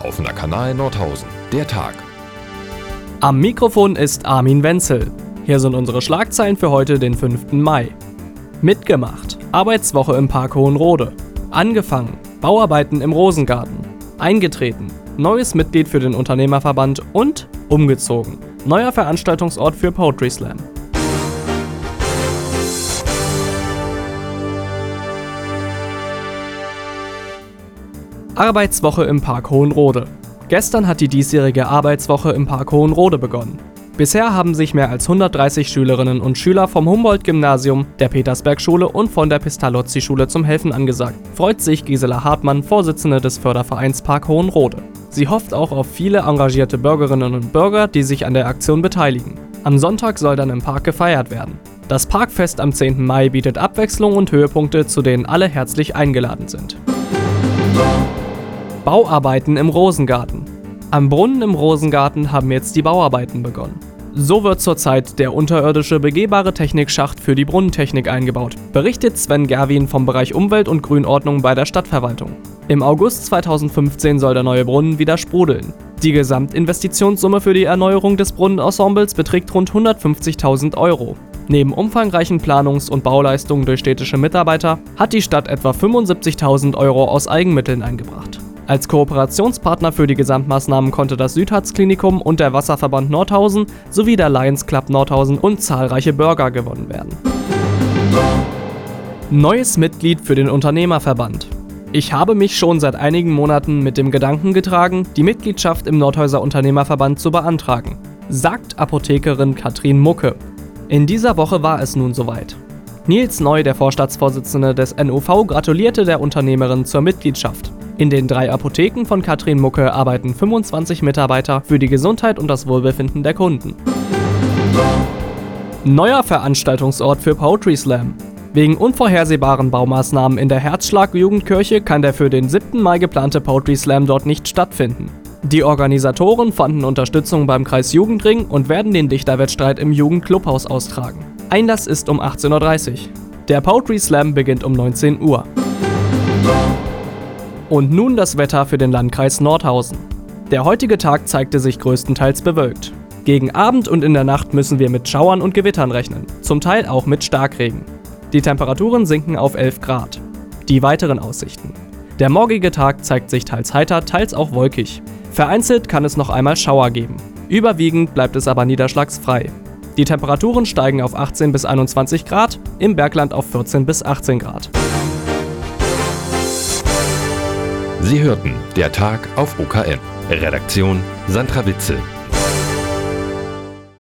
Offener Kanal Nordhausen. Der Tag. Am Mikrofon ist Armin Wenzel. Hier sind unsere Schlagzeilen für heute, den 5. Mai. Mitgemacht. Arbeitswoche im Park Hohenrode. Angefangen. Bauarbeiten im Rosengarten. Eingetreten. Neues Mitglied für den Unternehmerverband und umgezogen. Neuer Veranstaltungsort für Poetry Slam. Arbeitswoche im Park Hohenrode. Gestern hat die diesjährige Arbeitswoche im Park Hohenrode begonnen. Bisher haben sich mehr als 130 Schülerinnen und Schüler vom Humboldt-Gymnasium, der Petersberg-Schule und von der Pestalozzi-Schule zum Helfen angesagt, freut sich Gisela Hartmann, Vorsitzende des Fördervereins Park Hohenrode. Sie hofft auch auf viele engagierte Bürgerinnen und Bürger, die sich an der Aktion beteiligen. Am Sonntag soll dann im Park gefeiert werden. Das Parkfest am 10. Mai bietet Abwechslung und Höhepunkte, zu denen alle herzlich eingeladen sind. Bauarbeiten im Rosengarten. Am Brunnen im Rosengarten haben jetzt die Bauarbeiten begonnen. So wird zurzeit der unterirdische begehbare Technikschacht für die Brunnentechnik eingebaut, berichtet Sven Gerwin vom Bereich Umwelt und Grünordnung bei der Stadtverwaltung. Im August 2015 soll der neue Brunnen wieder sprudeln. Die Gesamtinvestitionssumme für die Erneuerung des Brunnenensembles beträgt rund 150.000 Euro. Neben umfangreichen Planungs- und Bauleistungen durch städtische Mitarbeiter hat die Stadt etwa 75.000 Euro aus Eigenmitteln eingebracht. Als Kooperationspartner für die Gesamtmaßnahmen konnte das Südharz-Klinikum und der Wasserverband Nordhausen sowie der Lions Club Nordhausen und zahlreiche Bürger gewonnen werden. Neues Mitglied für den Unternehmerverband. Ich habe mich schon seit einigen Monaten mit dem Gedanken getragen, die Mitgliedschaft im Nordhäuser Unternehmerverband zu beantragen, sagt Apothekerin Katrin Mucke. In dieser Woche war es nun soweit. Nils Neu, der Vorstandsvorsitzende des NUV, gratulierte der Unternehmerin zur Mitgliedschaft. In den 3 Apotheken von Katrin Mucke arbeiten 25 Mitarbeiter für die Gesundheit und das Wohlbefinden der Kunden. Neuer Veranstaltungsort für Poetry Slam. Wegen unvorhersehbaren Baumaßnahmen in der Herzschlag-Jugendkirche kann der für den 7. Mai geplante Poetry Slam dort nicht stattfinden. Die Organisatoren fanden Unterstützung beim Kreis Jugendring und werden den Dichterwettstreit im Jugendclubhaus austragen. Einlass ist um 18:30 Uhr. Der Poetry Slam beginnt um 19 Uhr. Und nun das Wetter für den Landkreis Nordhausen. Der heutige Tag zeigte sich größtenteils bewölkt. Gegen Abend und in der Nacht müssen wir mit Schauern und Gewittern rechnen, zum Teil auch mit Starkregen. Die Temperaturen sinken auf 11 Grad. Die weiteren Aussichten. Der morgige Tag zeigt sich teils heiter, teils auch wolkig. Vereinzelt kann es noch einmal Schauer geben. Überwiegend bleibt es aber niederschlagsfrei. Die Temperaturen steigen auf 18 bis 21 Grad, im Bergland auf 14 bis 18 Grad. Sie hörten der Tag auf OKN. Redaktion Sandra Witzel.